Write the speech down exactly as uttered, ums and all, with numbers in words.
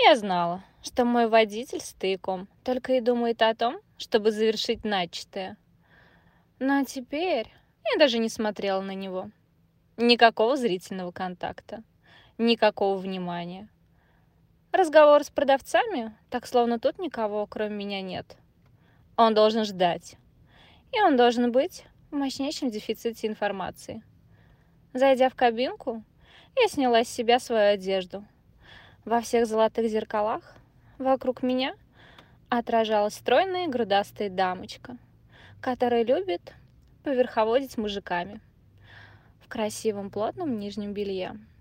Я знала, что мой водитель стояком только и думает о том, чтобы завершить начатое. Но теперь я даже не смотрела на него. Никакого зрительного контакта, никакого внимания. Разговор с продавцами, так словно тут никого, кроме меня, нет. Он должен ждать. И он должен быть в мощнейшем дефиците информации. Зайдя в кабинку, я сняла с себя свою одежду. Во всех золотых зеркалах вокруг меня отражалась стройная грудастая дамочка, которая любит поверховодить мужиками в красивом плотном нижнем белье.